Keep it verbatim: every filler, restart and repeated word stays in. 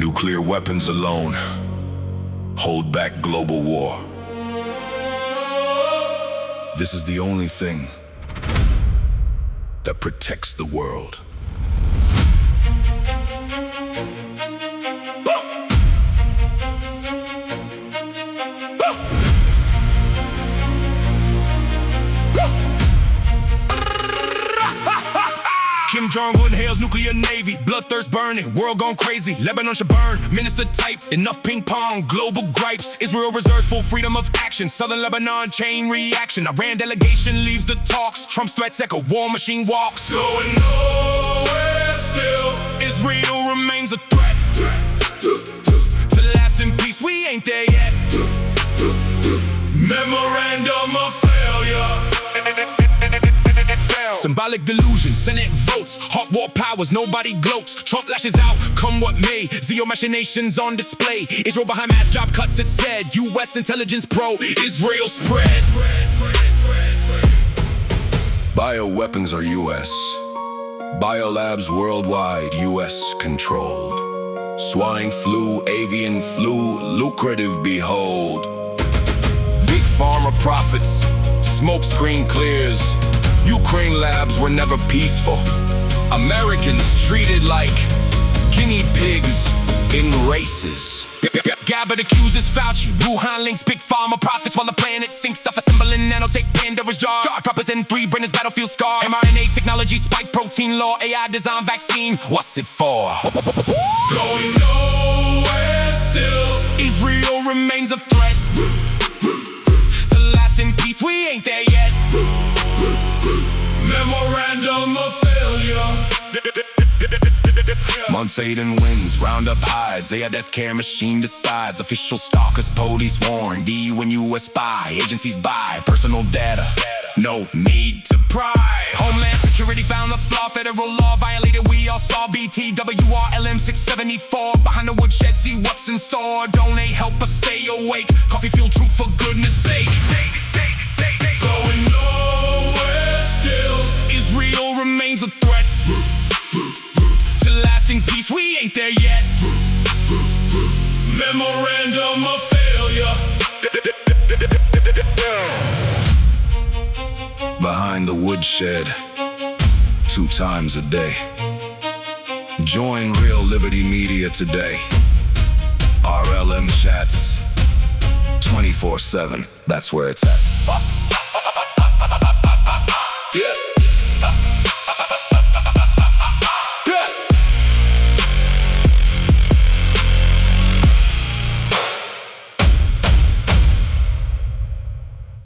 Nuclear weapons alone hold back global war. This is the only thing that protects the world. Kim Jong-un hails nuclear navy, bloodthirst burning, world gone crazy. Lebanon should burn, minister type, enough ping pong, global gripes. Israel reserves full freedom of action, southern Lebanon chain reaction. Iran delegation leaves the talks, Trump's threats echo, war machine walks. Going nowhere still, Israel remains a threat. To last in peace, we ain't there yet. Memorandum of failure. Symbolic delusion, Senate votes, hot war powers, nobody gloats. Trump lashes out, come what may, Zeo machinations on display. Israel behind mass job cuts, it said. U S intelligence pro-Israel spread. Bioweapons are U S Biolabs worldwide, U S controlled. Swine flu, avian flu, lucrative behold. Big pharma profits, smoke screen clears. Ukraine labs were never peaceful. Americans treated like guinea pigs in races. Gabbard accuses Fauci. Wuhan links big pharma profits while the planet sinks. Self-assembling nanotech Pandora's jar. Droppers in three, Brennan's battlefield scar. M R N A technology, spike protein law, A I design vaccine. What's it for? Going nowhere still. Israel remains a threat. To last in peace, we ain't there yet. Memorandum of failure. Monsaden wins, Roundup hides, A I death care machine decides. Official stalkers, police warn, D U and U S spy. Agencies buy personal data, no need to pry. Homeland Security found the flaw, federal law violated, we all saw. B T W R L M six seventy-four, behind the woodshed, see what's in store. Donate, help us stay awake. Coffee fuel truth for goodness sake. Going nowhere still, Israel remains a threat. To lasting peace, we ain't there yet. Memorandum of failure. Behind the woodshed, two times a day. Join Real Liberty Media today. R L M chats twenty-four seven, that's where it's at. Yeah.